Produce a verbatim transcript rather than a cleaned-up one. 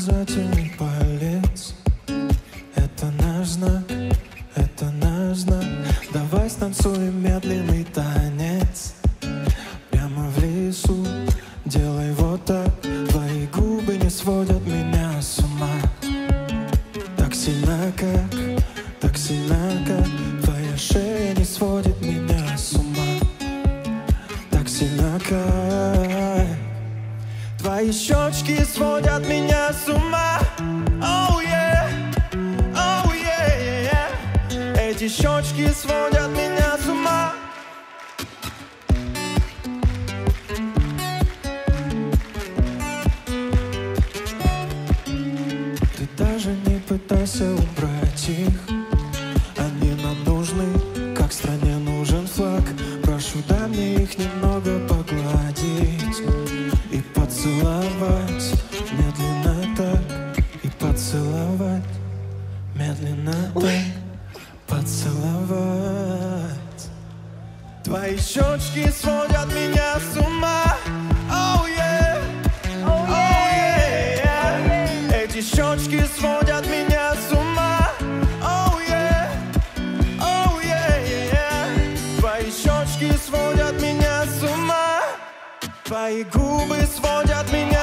указательный палец. Это наш знак, это наш знак. Давай станцуем медленный танец. Прямо в лесу, делай вот так. Твои губы не сводят меня с ума. Так сильно как, так сильно как. Твоя шея не сводит меня с ума. Так сильно как. Твои щечки сводят меня с ума. Oh yeah, oh yeah, yeah. Эти щечки сводят меня с ума. Ты даже не пытайся убрать их. Они нам нужны, как стране нужен флаг. Прошу, дай мне их немного погладить и поцеловать медленно так. И поцеловать медленно так. Поцеловать. Твои щечки сводят меня с ума. Oh yeah, oh yeah, yeah. Эти щечки сводят меня с ума. Oh yeah, oh yeah, yeah. Твои щечки сводят меня с ума. Твои губы сводят меня